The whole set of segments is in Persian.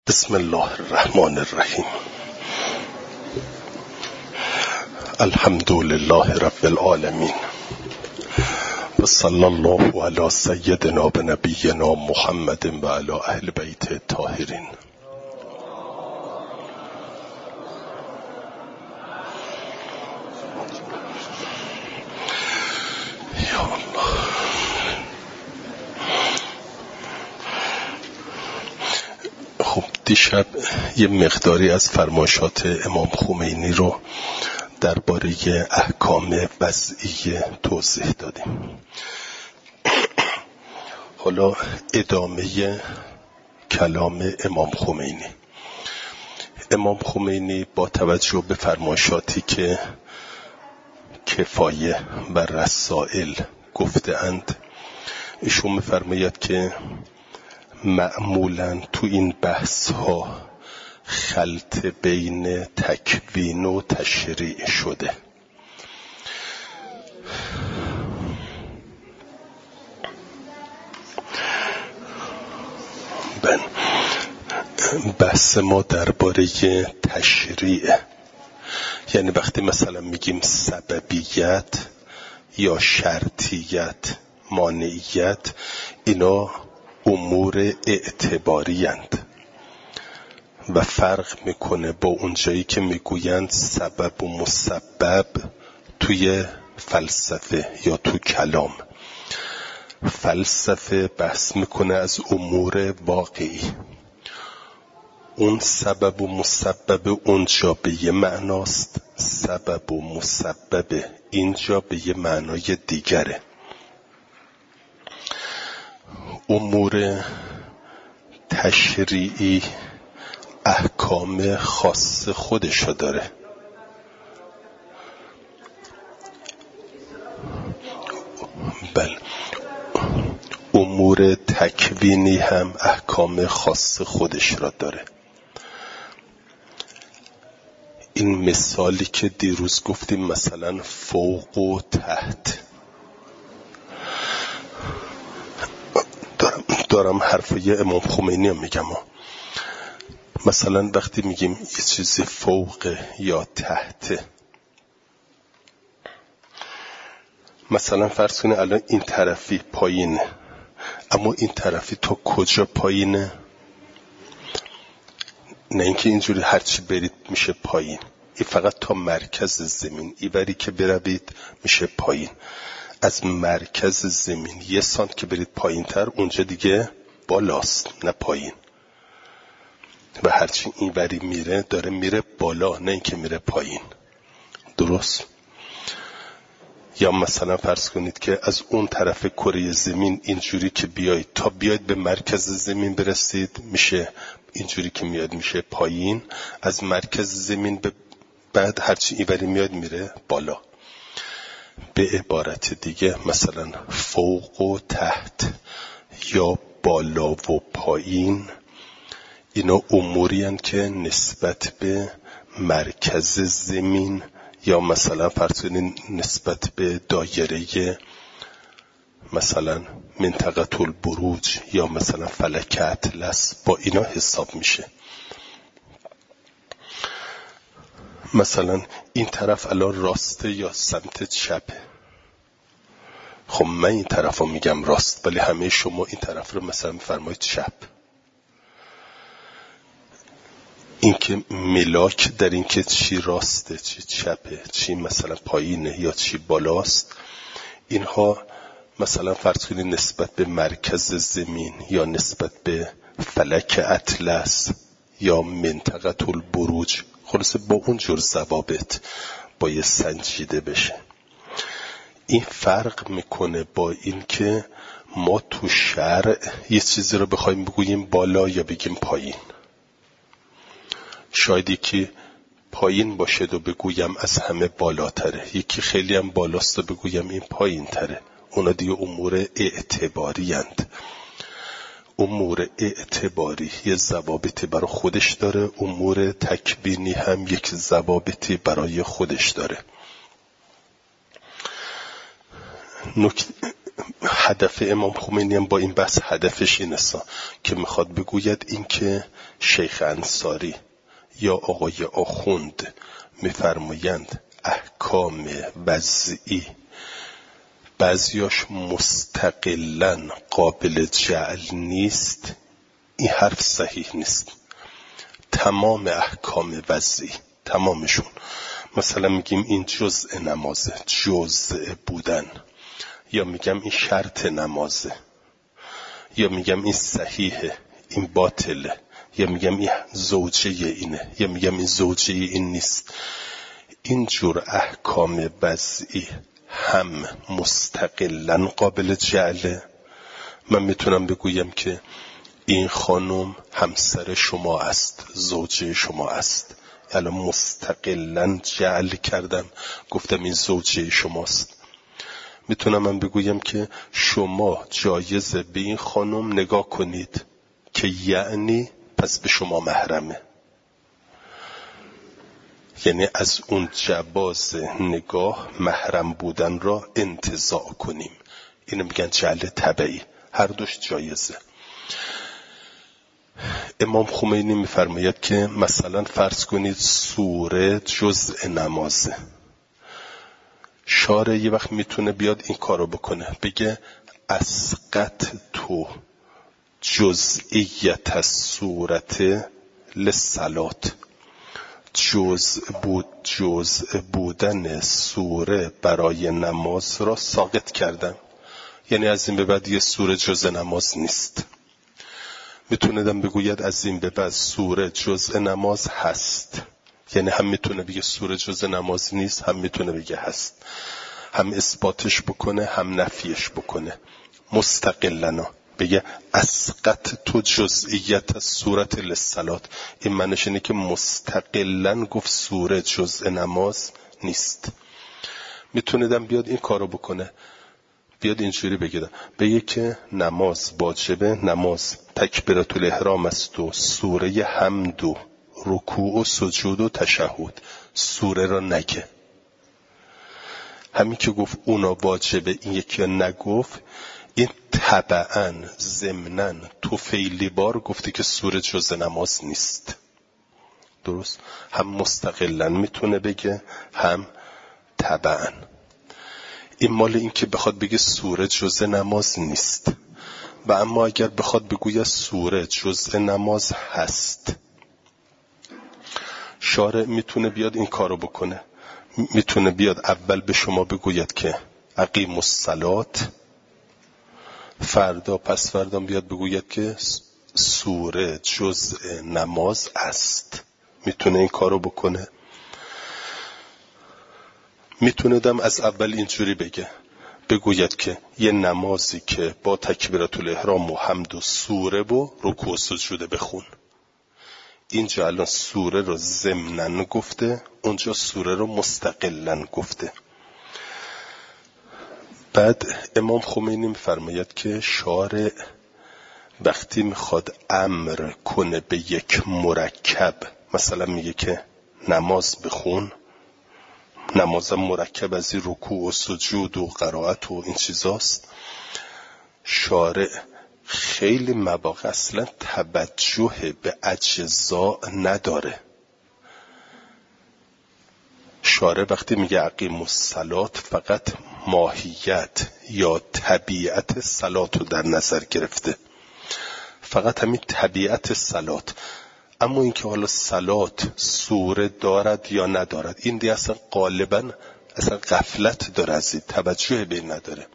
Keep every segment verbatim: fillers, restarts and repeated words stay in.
بسم الله الرحمن الرحیم. الحمد لله رب العالمین و صلی الله علی سیدنا و نبینا محمد و علی اهل بیت الطاهرین. یا الله. خب دیشب یه مقداری از فرمایشات امام خمینی رو درباره احکام وضعی توضیح دادیم. حالا ادامه کلام امام خمینی. امام خمینی با توجه به فرمایشاتی که کفایه و رسائل گفته اند، ایشون می‌فرماید که معمولاً تو این بحث ها خلط بین تکوین و تشریع شده. بن بحث ما درباره تشریع، یعنی وقتی مثلا میگیم سببیت یا شرطیت، مانعیت، اینا امور اعتباری اند و فرق میکنه با اونجایی که میگویند سبب و مسبب توی فلسفه یا تو کلام. فلسفه بحث میکنه از امور واقعی. اون سبب و مسبب اونجا به یه معناست، سبب و مسبب اینجا به یه معنای دیگره. امور تشریعی احکام خاص خودشو داره. بله، امور تکوینی هم احکام خاص خودش را داره. این مثالی که دیروز گفتیم، مثلا فوق و تحت، دارم, دارم حرفای امام خمینی هم میگم. مثلا وقتی میگیم یه چیزی فوق یا تحت، مثلا فرض کنید الان این طرفی پایینه، اما این طرفی تا کجا پایینه؟ نه اینکه اینجوری هرچی برید میشه پایین، این فقط تا مرکز زمین. ایوری که بروید میشه پایین. از مرکز زمین یه سانت که برید پایین تر، اونجا دیگه بالاست نه پایین. و هرچی این وری میره داره میره بالا، نه اینکه میره پایین. درست؟ یا مثلا فرض کنید که از اون طرف کره زمین اینجوری که بیاید تا بیاید به مرکز زمین برسید، میشه اینجوری که میاد میشه پایین. از مرکز زمین به بعد هرچی این وری میاد میره بالا. به عبارت دیگه مثلا فوق و تحت یا بالا و پایین، اینا اموری هستند که نسبت به مرکز زمین یا مثلا فرض کنید نسبت به دایره مثلا منطقه البروج یا مثلا فلک اطلس با اینا حساب میشه. مثلا این طرف الان راسته یا سمت چپه. خب من این طرف رو میگم راست، ولی همه شما این طرف رو مثلا میفرمایید چپ. این که ملاک در این که چی راسته چی چپه، چی مثلا پایینه یا چی بالاست، اینها مثلا فرض کنید نسبت به مرکز زمین یا نسبت به فلک اطلس یا منطقه البروج، خلاصه با اون جور ضوابط باید سنجیده بشه. این فرق میکنه با این که ما تو شرع یه چیزی رو بخوایم بگوییم بالا یا بگیم پایین. شاید یکی پایین باشه و بگویم از همه بالاتره، یکی خیلی هم بالاست و بگویم این پایین تره. اونا دیگه امور اعتباری اند. امور اعتباری یه ضوابطی برای خودش داره، امور تکوینی هم یک ضوابطی برای خودش داره. نکته هدف امام خمینی هم با این بحث هدفش این است که میخواد بگوید این که شیخ انصاری یا آقای آخوند میفرمایند احکام وضعی بعضیاش مستقلاً قابل جعل نیست، این حرف صحیح نیست. تمام احکام وضعی، تمامشون، مثلا میگیم این جزء نمازه، جزء بودن، یا میگم این شرط نمازه، یا میگم این صحیحه این باطله، یا میگم این زوجه اینه، یا میگم این زوجه این نیست. این جور احکام وضعی هم مستقلاً قابل جعله. من میتونم بگویم که این خانم همسر شما است، زوجه شما است، الان مستقلاً جعل کردم گفتم این زوجه شماست. میتونم من بگویم که شما جایزه به این خانم نگاه کنید که یعنی پس به شما محرمه، یعنی از اون جواز نگاه محرم بودن را انتزاع کنیم. اینو میگن جعل طبعی، هر دوش جایزه. امام خمینی میفرماید که مثلا فرض کنید سوره جزء نمازه، شارع یه وقت میتونه بیاد این کارو بکنه، بگه اسقط تو جزئیت از سورت للصلات، جزء بود جزء بودن سوره برای نماز را ساقط کردم، یعنی از این به بعد یه سوره جزء نماز نیست. میتونه دم بگوید از این به بعد سوره جزء نماز هست، یعنی هم میتونه بگه سوره جزء نماز نیست، هم میتونه بگه هست، هم اثباتش بکنه هم نفیش بکنه مستقلنا. بگه اسقط تو جزئیت از سورت للصلات، این معنیش اینه که مستقلن گفت سوره جزء نماز نیست. میتونه دم بیاد این کارو بکنه، بیاد اینجوری بگه بگه که نماز واجبه، نماز تکبیرات الاحرام است و سوره حمد و رکوع و سجود و تشهد، سوره را نگه. همین که گفت اونا واجبه این یکی نگفت، این طبعاً ضمناً تو فعلی بار گفته که سوره جزء نماز نیست. درست؟ هم مستقلاً میتونه بگه هم طبعاً. این مال این که بخواد بگه سوره جزء نماز نیست. و اما اگر بخواد بگوید سوره جزء نماز هست، شارع میتونه بیاد این کارو بکنه، میتونه بیاد اول به شما بگوید که اقیم الصلات، فردا پس فردا بیاد بگوید که سوره جزء نماز است. میتونه این کارو بکنه. میتونه دم از اول اینجوری بگه، بگوید که یه نمازی که با تکبیرات الاحرام و حمد و سوره و رکوع و سجود بخون. اینجا الان سوره رو ضمناً گفته، اونجا سوره رو مستقلاً گفته. بعد امام خمینی میفرماید که شارع وقتی میخواد امر کنه به یک مرکب، مثلا میگه که نماز بخون، نمازم مرکب از این رکوع و سجود و قرائت و این چیزاست، شارع خیلی مواقع اصلا توجه به اجزا نداره. شارع وقتی میگه اقیم الصلات فقط ماهیت یا طبیعت صلات رو در نظر گرفته، فقط همین طبیعت صلات. اما اینکه حالا صلات سوره دارد یا ندارد، این دیگه اصلا غالبا اصلا غفلت داره، از این توجه به این نداره.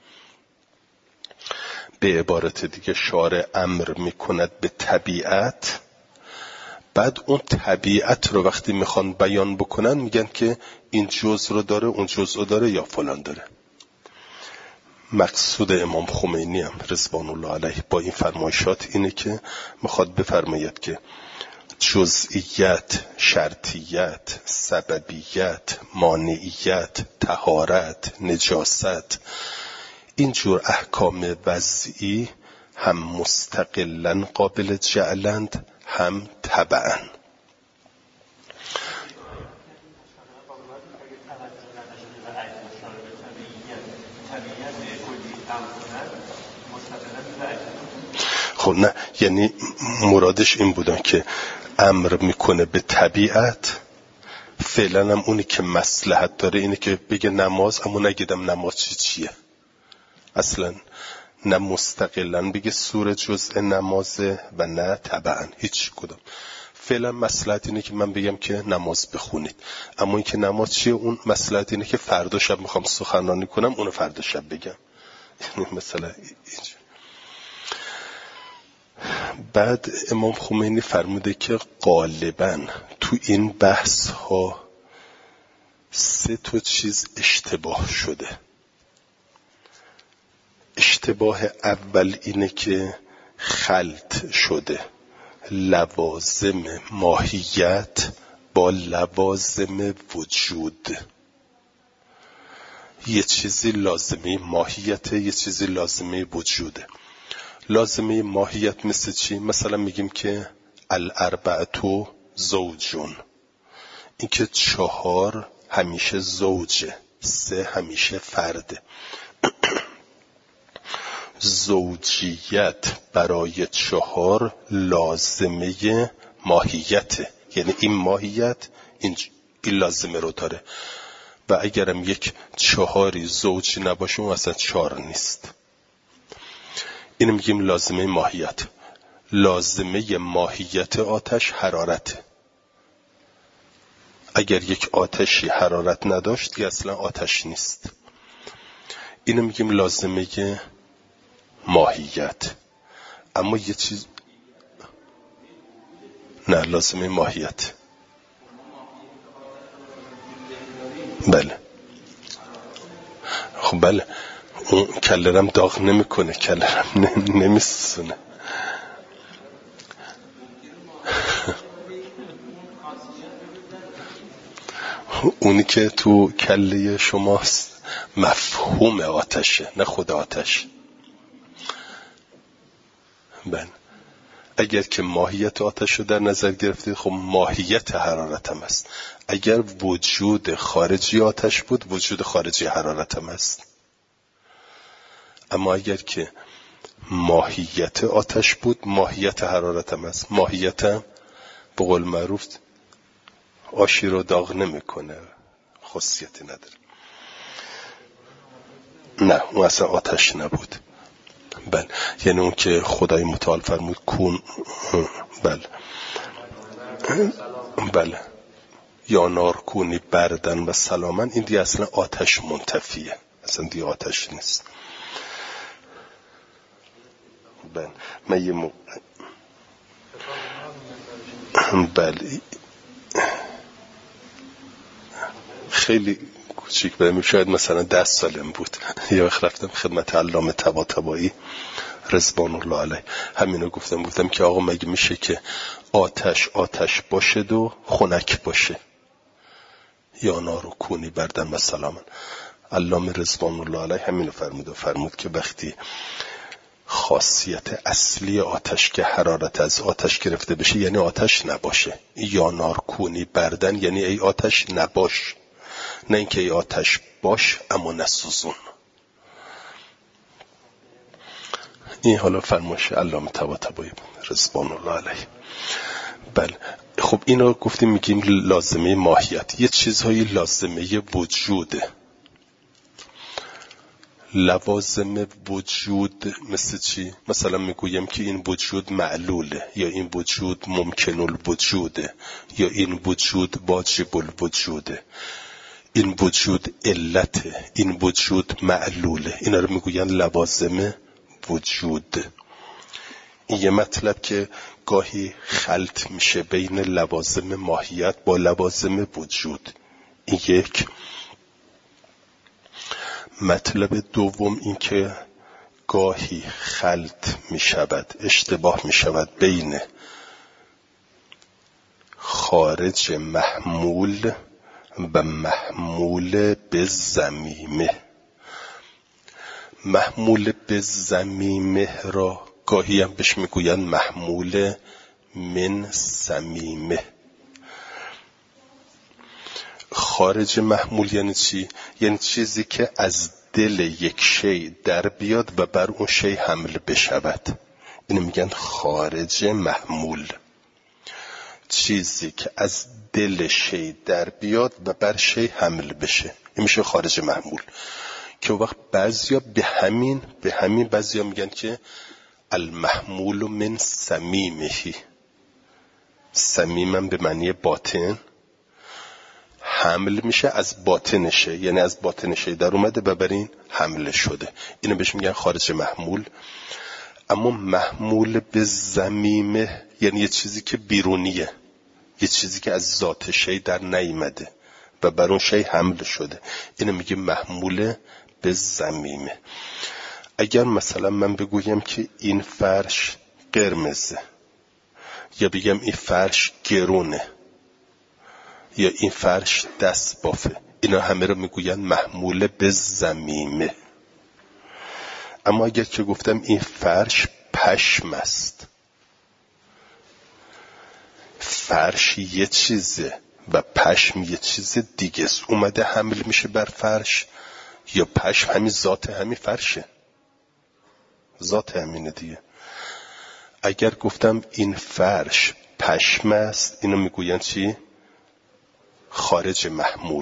به عبارت دیگه شارع امر میکند به طبیعت، بعد اون طبیعت رو وقتی میخوان بیان بکنن میگن که این جزء رو داره، اون جزء رو داره یا فلان داره. مقصود امام خمینی هم رضوان الله علیه با این فرمایشات اینه که میخواد بفرماید که جزئیت، شرطیت، سببیت، مانعیت، طهارت، نجاست، اینجور احکام وضعی هم مستقلاً قابل جعلند هم تبعاً. خب نه، یعنی مرادش این بودن که امر میکنه به طبیعت. فعلا هم اونی که مصلحت داره اینه که بگه نماز، اما نگیدم نماز چی چیه اصلا، نه مستقلا بگه سوره جزء نمازه و نه تبعا هیچ کدام. فعلا مصلحت اینه که من بگم که نماز بخونید، اما این که نماز چیه اون مصلحت اینه که فردا شب میخوام سخنرانی کنم، اونو فردا شب بگم. یعنی مثلا اینجا. بعد امام خمینی فرموده که غالباً تو این بحث ها سه تا چیز اشتباه شده. اشتباه اول اینه که خلط شده لوازم ماهیت با لوازم وجود. یه چیزی لازمه ماهیت، یه چیزی لازمه وجوده. لازمه ماهیت مثل چی؟ مثلا میگیم که الاربعتو زوجون، این که چهار همیشه زوجه، سه همیشه فرده. زوجیت برای چهار لازمه ماهیته، یعنی این ماهیت این, این لازمه رو داره و اگرم یک چهاری زوج نباشه اون اصلا چهار نیست. اینو میگیم لازمه ماهیت. لازمه ماهیت آتش حرارته. اگر یک آتشی حرارت نداشت دیگه اصلا آتش نیست. اینو میگیم لازمه ماهیت. اما یه چیز نه، لازمه ماهیت. بله خب بله، اون کلرم داغ نمیکنه، کلرم نمیسونه. اونی که تو کله شماست مفهوم آتشه، نه خود آتش. بله اگر که ماهیت آتش رو در نظر گرفتید، خب ماهیت حرارت هم است. اگر وجود خارجی آتش بود، وجود خارجی حرارت هم است. اما اگر که ماهیت آتش بود، ماهیت حرارت هم است. ماهیت هم به قول معروف آشی رو داغ نمی کنه، خاصیتی نداره. نه اون اصلا آتش نبود. بله یعنی اون که خدای متعال فرمود کون، بله بله یا نار کونی بردن و سلامن، این دیگه اصلا آتش منتفیه، اصلا دیگه آتش نیست. بله من یه موقع بله خیلی کوچیک بودم، شاید مثلا ده سالم بود، یه وقت رفتم خدمت علامه طباطبایی رضوان الله علیه، همینو گفتم گفتم که آقا مگه میشه که آتش آتش باشه و خنک باشه؟ یا نارو کونی بردن و سلامن. علامه رضوان الله علیه همینو فرمود و فرمود که وقتی خاصیت اصلی آتش که حرارت از آتش گرفته بشه یعنی آتش نباشه. یا نار کونی بردن یعنی ای آتش نباش، نه اینکه ای آتش باش اما نسوزون. این حالا فرمایش علامه طباطبایی رضوان الله علیه. بله خب اینو گفتیم میگیم لازمه ماهیت. یه چیزهایی لازمه وجوده. لوازم وجود مثل چی؟ مثلا میگویم که این وجود معلوله، یا این وجود ممکن الوجوده، یا این وجود واجب الوجوده، این وجود علته، این وجود معلوله. اینا رو میگوین لوازم وجود. این یه مطلب که گاهی خلط میشه بین لوازم ماهیت با لوازم وجود. این یک. مطلب دوم این که گاهی خلط می شود، اشتباه می شود بین خارج محمول و محمول به ضمیمه. محمول به ضمیمه را گاهی هم بهش میگویند محمول من صمیمه. خارج محمول یعنی چی؟ یعنی چیزی که از دل یک شی در بیاد و بر اون شی حمل بشود. اینو میگن خارج محمول. چیزی که از دل شی در بیاد و بر شی حمل بشه، این میشه خارج محمول. که وقت بعضیا به همین به همین بعضیا میگن که المحمول من صمیمه، صمیمم به معنی باطن، حمل میشه از باطنشه، یعنی از باطنشه در اومده و بر این حمله شده، اینو بهش میگن خارج محمول. اما محمول به ضمیمه یعنی یه چیزی که بیرونیه، یه چیزی که از ذات شی در نیامده و بر اون شی حمل شده، اینو میگه محمول به ضمیمه. اگر مثلا من بگویم که این فرش قرمزه، یا بگم این فرش گرونه، یا این فرش دست بافه، اینا همه رو میگوین محمول به ضمیمه. اما اگر که گفتم این فرش پشم است، فرش یه چیزه و پشم یه چیز دیگه است، اومده حمل میشه بر فرش، یا پشم همین ذات همین فرشه، ذات همینه دیگه. اگر گفتم این فرش پشم است، اینو میگوین چی؟ خارج محمول.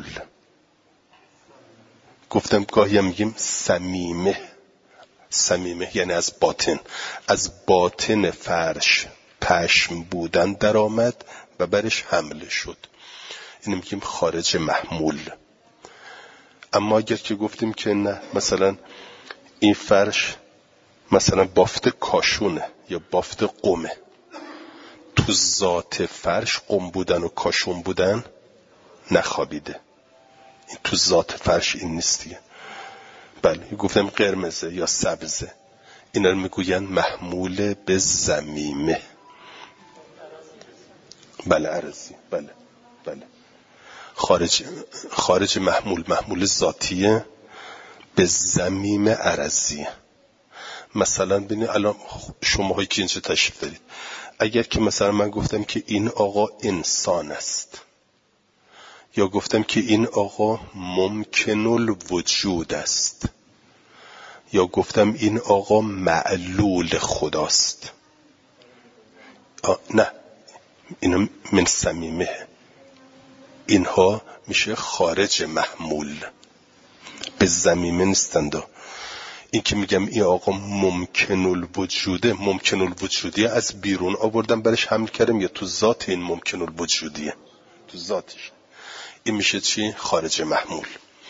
گفتم گاهی هم میگیم صمیمه، صمیمه یعنی از باطن، از باطن فرش پشم بودن در آمد و برش حمله شد، اینو میگیم خارج محمول. اما اگر که گفتیم که نه، مثلا این فرش مثلا بافت کاشونه یا بافت قمه، تو ذات فرش قم بودن و کاشون بودن نخوابیده، این تو ذات فرش این نیستیه. بله، گفتم قرمزه یا سبزه، اینا رو میگوین محمول به ضمیمه. بله عرضی، بله بله. خارج خارج محمول، محمول ذاتیه به ضمیم عرضیه. مثلا ببینید الان شماهایی که اینجا تشریف دارید، اگر که مثلا من گفتم که این آقا انسان است، یا گفتم که این آقا ممکن الوجود است، یا گفتم این آقا معلول خداست، نه، اینا من صمیمه، اینها میشه خارج محمول، به ضمیمه نیستند. این که میگم این آقا ممکن الوجوده، ممکن الوجودیه از بیرون آوردم برش حمل کردم، یا تو ذات این ممکن الوجودیه، تو ذاتش، این میشه چی؟ خارج محمول.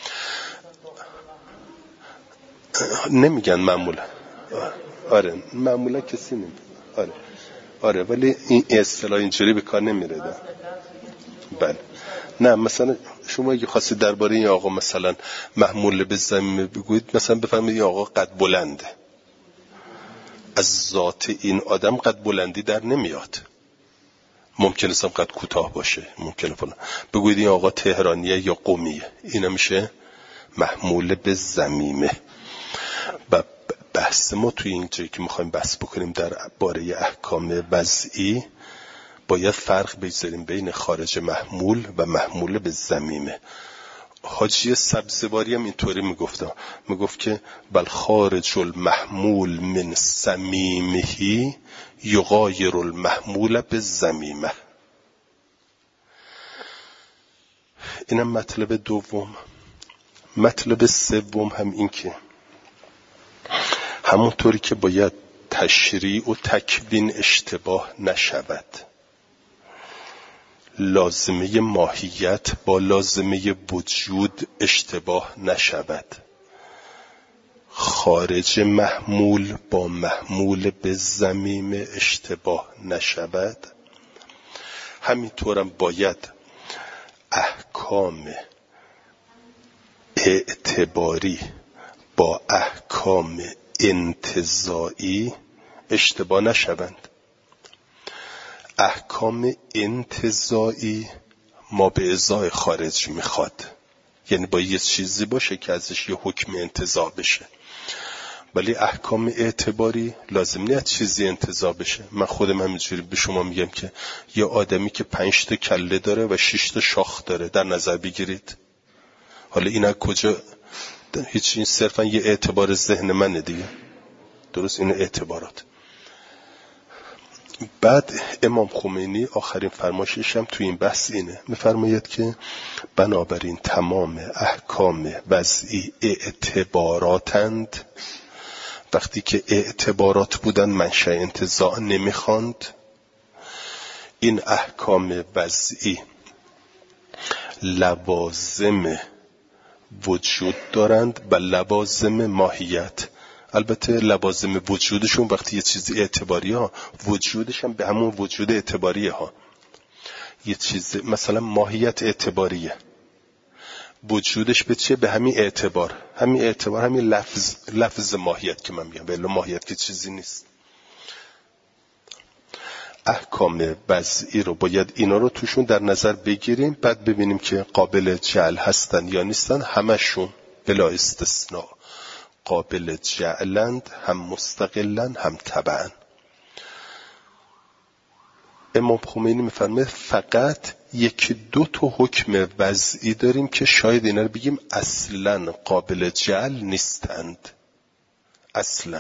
نمیگن معمولا، آره معمولا کسی نمیگه، آره آره، ولی این اصطلاح اینجوری به کار نمیره ده. بله، نه مثلا شما اگه خواستید درباره این آقا مثلا محمول به ضمیمه بگویید، مثلا بفهمید این آقا قد بلنده، از ذات این آدم قد بلندی در نمیاد، ممکنه هم قد کوتاه باشه، ممکنه فلان، بگویید این آقا تهرانیه یا قمیه، اینا میشه محمول به ضمیمه. و بحث ما توی این جایی که میخوایم بحث بکنیم در باره احکام وضعی، باید فرق بگذاریم بین خارج محمول و محمول به ضمیمه. حاجی سبزواری هم اینطوری میگفت، میگفت که بل خارج المحمول من صمیمه یغایر المحمول به ضمیمه. اینم مطلب دوم. مطلب سوم هم این که همونطوری که باید تشریع و تکوین اشتباه نشود، لازمه ماهیت با لازمه وجود اشتباه نشود، خارج محمول با محمول به ضمیمه اشتباه نشود، همینطورم باید احکام اعتباری با احکام انتزاعی اشتباه نشوند. احکام انتزاعی ما به ازای خارج میخواد، یعنی با یه چیزی باشه که ازش یه حکم انتزاع بشه، ولی احکام اعتباری لازم نیست چیزی انتزاع بشه. من خودم همینجوری به شما میگم که یه آدمی که پنج تا کله داره و شش تا شاخ داره در نظر بگیرید، حالا اینا کجا؟ هیچ، این صرفا یه اعتبار ذهن منه دیگه، درست؟ این اعتبارات. بعد امام خمینی آخرین فرمایشش هم تو این بحث اینه، میفرماید که بنابراین تمام احکام وضعی اعتباراتند. وقتی که اعتبارات بودن منشأ انتزاع نمیخواند. این احکام وضعی لوازم وجود دارند و لوازم ماهیت. البته لوازم وجودشون وقتی یه چیزی اعتباری ها، وجودش هم به همون وجود اعتباریه ها. یه چیز مثلا ماهیت اعتباریه، وجودش به چیه؟ به همین اعتبار. همین اعتبار همین لفظ لفظ ماهیت که من میگم، ولی ماهیت که چیزی نیست. احکام وضعی رو باید اینا رو توشون در نظر بگیریم، بعد ببینیم که قابل جعل هستن یا نیستن. همشون بلا استثناء قابل جعلند، هم مستقلن هم تبعن. امام خمینی میفرمه فقط یکی دو تا حکم وضعی داریم که شاید اینا رو بگیم اصلا قابل جعل نیستند. اصلا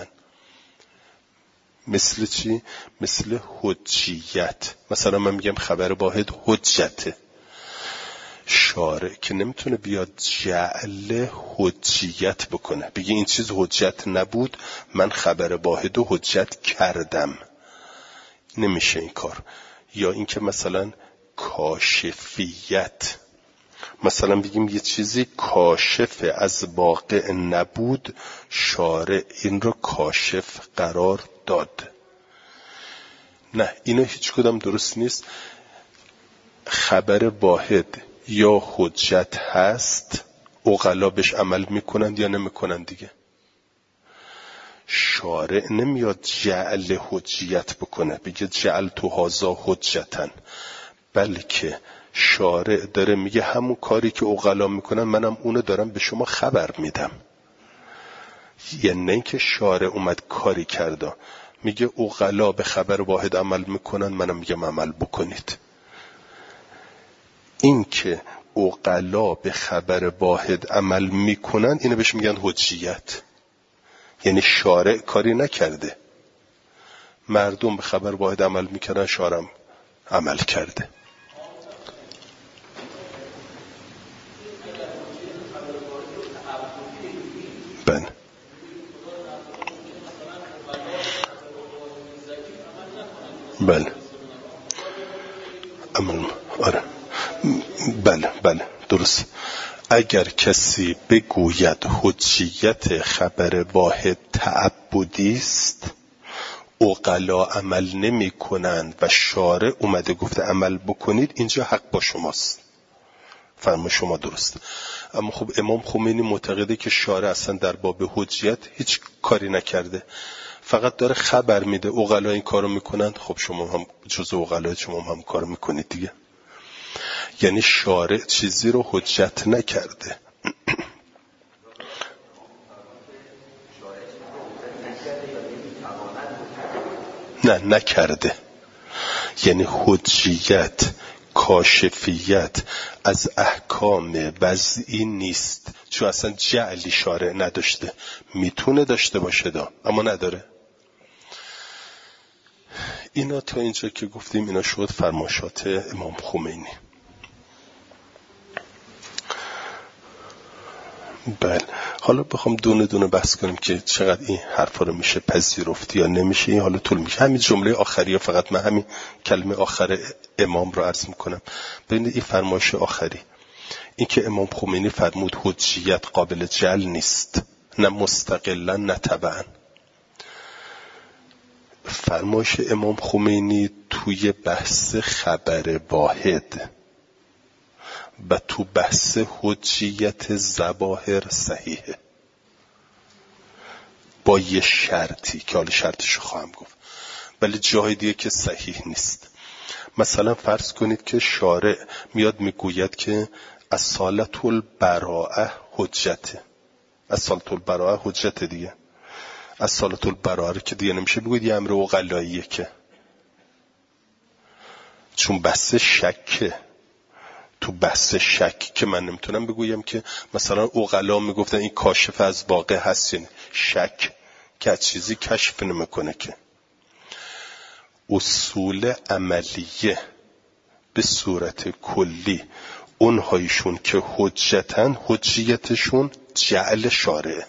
مثل چی؟ مثل حجیت. مثلا من میگم خبر واحد حجته، شارع که نمیتونه بیاد جعل حجیت بکنه، بگه این چیز حجت نبود من خبر واحد و حجت کردم، نمیشه این کار. یا اینکه مثلا کاشفیت، مثلا بگیم یه چیزی کاشف از واقع نبود، شارع این رو کاشف قرار داد. نه، اینا هیچ کدام درست نیست. خبر واحد یا حجت هست، عقلا بهش عمل میکنند یا نمیکنند دیگه. شارع نمیاد جعل حجیت بکنه، بگه جعل تو هازا حجتن، بلکه شارع داره میگه همون کاری که عقلا میکنن منم اونو دارم به شما خبر میدم. یعنی نه اینکه شارع اومد کاری کرده، میگه عقلا به خبر واحد عمل میکنن منم میگم عمل بکنید. این که عقلا به خبر واحد عمل میکنن اینو بهش میگن حجیت. یعنی شارع کاری نکرده، مردم به خبر واحد عمل میکردن، شارع عمل کرده. بله بله عمل آره بله بله درست. اگر کسی بگوید حجیت خبر واحد تعبدی است، عقلا عمل نمی کنند و شارع اومده گفته عمل بکنید، اینجا حق با شماست، فرما شما درست. اما خب امام خمینی معتقده که شارع اصلا در باب حجیت هیچ کاری نکرده، فقط داره خبر میده عقلا این کارو میکنند، خب شما هم جزء عقلا شما هم کارو میکنید دیگه. یعنی شارع چیزی رو حجت نکرده. نه نکرده، یعنی حجیت کاشفیت از احکام وضعی نیست، چون اصلا جعلی شارع نداشته. میتونه داشته باشه دا، اما نداره. اینا تا اینجا که گفتیم اینا شد فرمایشات امام خمینی. بله، حالا بخوام دونه دونه بحث کنیم که چقدر این حرفا رو میشه پذیرفت یا نمیشه، این حالا طول میشه. همین جمله آخری، فقط من همین کلمه آخر امام رو عرض میکنم. ببینید این فرمایش آخری، این که امام خمینی فرمود حجیت قابل جعل نیست، نه مستقلا نه تبعا. فرمایش امام خمینی توی بحث خبر واحد و تو بحث حجیت ظواهر صحیحه، با یه شرطی که حالا شرطشو خواهم گفت، ولی جای دیگه که صحیح نیست. مثلا فرض کنید که شارع میاد میگوید که اصالت البراءه حجته، اصالت البراءه حجت دیگه. اصالت البراءه که دیگه نمیشه بگوید یه امر عقلاییه، که چون بحث شکه. تو بحث شک که من نمیتونم بگویم که مثلا عقلا میگفتن این کاشف از واقع هستین، شک که چیزی کشف نمیکنه. که اصول عملیه به صورت کلی اونهایشون که حجتن حجیتشون جعل شارعه،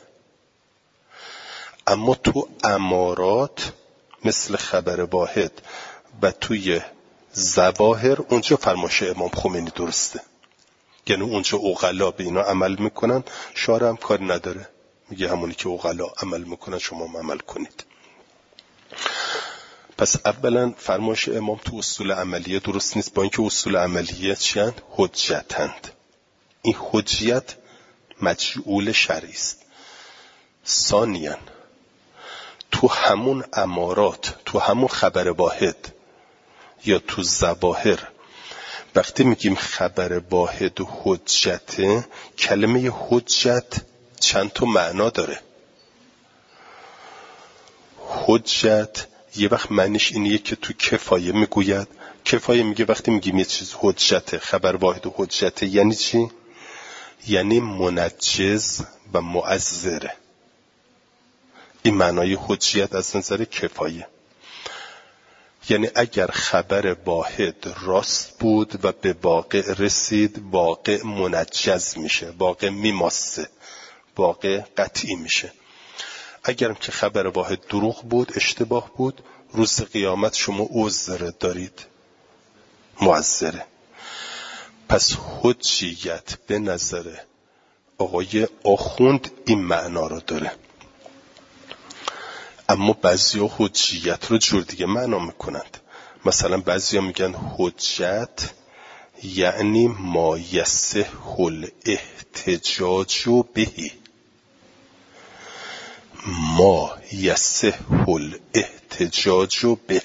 اما تو امارات مثل خبر واحد و توی ظواهر اونجا فرمایش امام خمینی درسته، یعنی اونجا عقلا به اینا عمل میکنن، شارع هم کاری نداره، میگه همونی که عقلا عمل میکنن شما هم عمل کنید. پس اولا فرمایش امام تو اصول عملیه درست نیست، با اینکه اصول عملیه چیند؟ حجتند. این حجیت مجعول شرعی است. ثانیاً تو همون امارات، تو همون خبر واحد یا تو ظواهر وقتی میگیم خبر واحد و حجت، کلمه حجت چند تا معنا داره. حجت یه وقت معنیش اینیه که تو کفایه میگوید، کفایه میگه وقتی میگیم یه چیز حجته، خبر واحد و حجته یعنی چی؟ یعنی منجز و معذره. این معنای حجیت از نظر کفایه. یعنی اگر خبر واحد راست بود و به واقع رسید، واقع منجز میشه، واقع میماسه، واقع قطعی میشه. اگرم که خبر واحد دروغ بود، اشتباه بود، روز قیامت شما عذر دارید، معذره. پس حجیت به نظر آقای آخوند این معنا رو داره، اما بعضیا حجیت رو جور دیگه معنا میکنند. مثلا بعضیا میگن حجت یعنی ما یصح الاحتجاج بهی، ما یصح الاحتجاج به.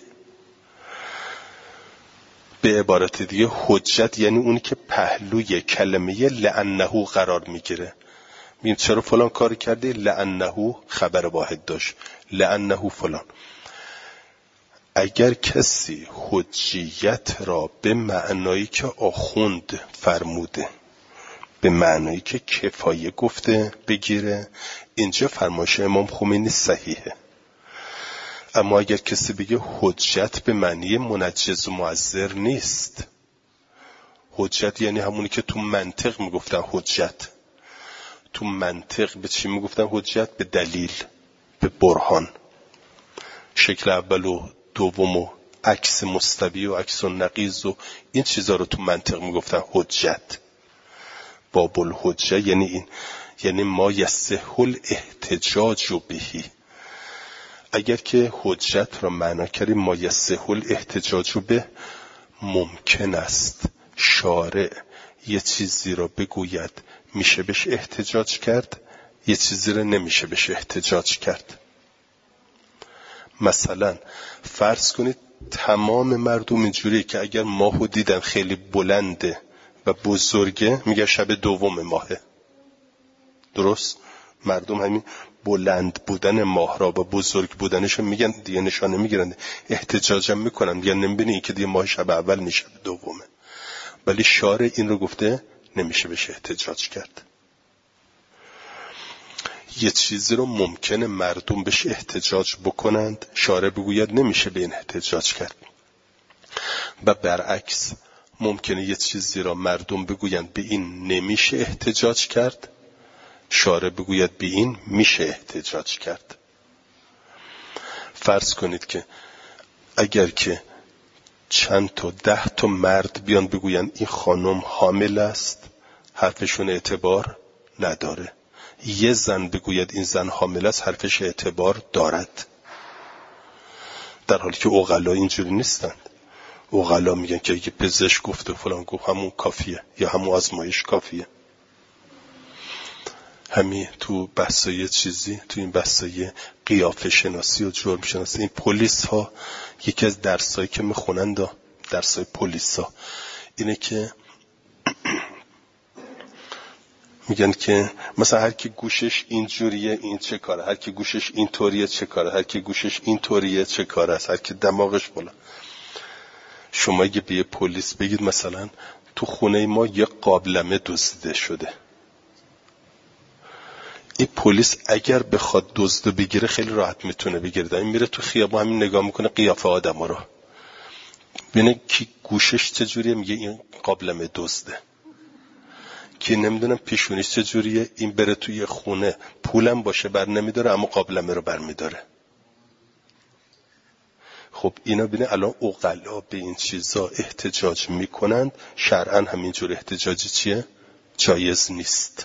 به عبارت دیگه حجت یعنی اونی که پهلوی کلمه لعنه قرار میگیره. میگیم چرا فلان کار کرده؟ لعنه خبر واحد داشت، لعنه فلان. اگر کسی حجیت را به معنایی که آخوند فرموده، به معنایی که کفایه گفته بگیره، اینجا فرمایش امام خمینی صحیحه. اما اگر کسی بگه حجت به معنی منجز و معذر نیست، حجت یعنی همونی که تو منطق میگفتن حجت. تو منطق به چی میگفتن حجت؟ به دلیل، به برهان. شکل اول و دوم و عکس مستوی و عکس نقیض و این چیزا رو تو منطق میگفتن حجت. باب الحجه یعنی این، یعنی ما یصح الاحتجاج بهی. اگر که حجت را معنا کردیم ما یصح الاحتجاج به، ممکن است شارع یه چیزی را بگوید میشه بهش احتجاج کرد، یه چیزی را نمیشه بهش احتجاج کرد. مثلا فرض کنید تمام مردم اینجوریه که اگر ماهو دیدن خیلی بلنده و بزرگه میگه شب دوم ماهه. درست؟ مردم همین بلند بودن ماه را و بزرگ بودنش میگن دیگه، نشانه میگیرن، احتجاجم میکنن، میگن نمیبینی که دیگه ماه شب اول نیست شب دومه. ولی شارع این رو گفته نمیشه بهش احتجاج کرد. یه چیزی رو ممکنه مردم بهش احتجاج بکنند، شارع بگوید نمیشه به این احتجاج کرد. و برعکس ممکنه یه چیزی را مردم بگویند به این نمیشه احتجاج کرد، شارع بگوید به این میشه احتجاج کرد. فرض کنید که اگر که چند تا ده تا مرد بیان بگویند این خانم حامل است، حرفشون اعتبار نداره. یه زن بگوید این زن حامل است، حرفش اعتبار دارد. در حالی که عقلا اینجوری نیستند. عقلا میگن که اگه پزشک گفته فلان گفت همون کافیه، یا همون آزمایش کافیه. همین تو بحثای چیزی، تو این بحثای قیافه شناسی و جرم شناسی، این پلیس ها یکی از درسایی که میخونند، درسای پلیس ها اینه که میگن که مثلا هر کی گوشش اینجوریه این چه کاره، هر کی گوشش اینطوریه چه کاره، هر کی گوشش اینطوریه چه کاره است، هر کی دماغش بالا. شما اگه به پلیس بگید مثلا تو خونه ما یه قابلمه دزدیده شده، این پلیس اگر بخواد دزد بگیره خیلی راحت میتونه بگیره. این میره تو خیابون همین نگاه میکنه قیافه آدما رو، ببینه کی گوشش چجوریه، میگه این قابلمه دزده. کی نمیدونم پیشونیش چجوریه، این بره توی خونه پولم باشه بر نمیداره اما قابلمه رو بر میداره. خب اینا بینه الان عقلا به این چیزا احتجاج میکنند، شرعاً همینجور احتجاجی چیه؟ جایز نیست.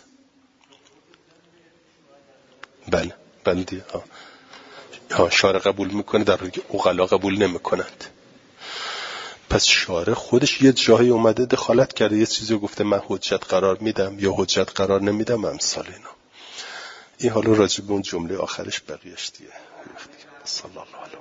بله بله دیگه ها. ها شارع قبول میکنه در حالی که عقلا قبول نمیکنند. پس شارع خودش یه جایی اومده دخالت کرده، یه چیزی گفته من حجت قرار میدم یا حجت قرار نمیدم، امثال اینا. این حالا راجع به اون جمله آخرش بقیه‌اش دیگه. صلی الله علیه.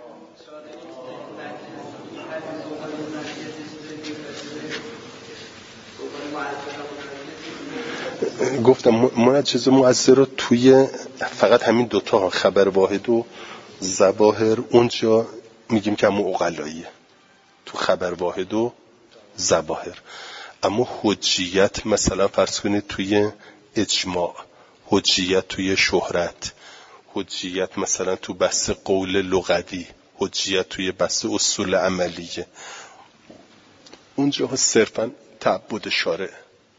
گفتم منجز معزه رو توی فقط همین دوتا خبر واحد و ظواهر اونجا میگیم که همون عقلاییه، تو خبر واحد و ظواهر. اما حجیت مثلا فرض کنید توی اجماع، حجیت توی شهرت، حجیت مثلا تو بحث قول لغوی، حجیت توی بحث اصول عملیه، اونجا صرفا تعبد شارع.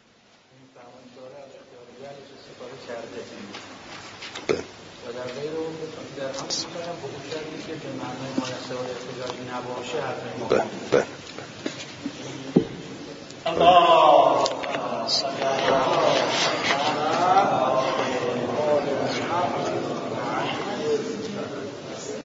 بله. بله بله.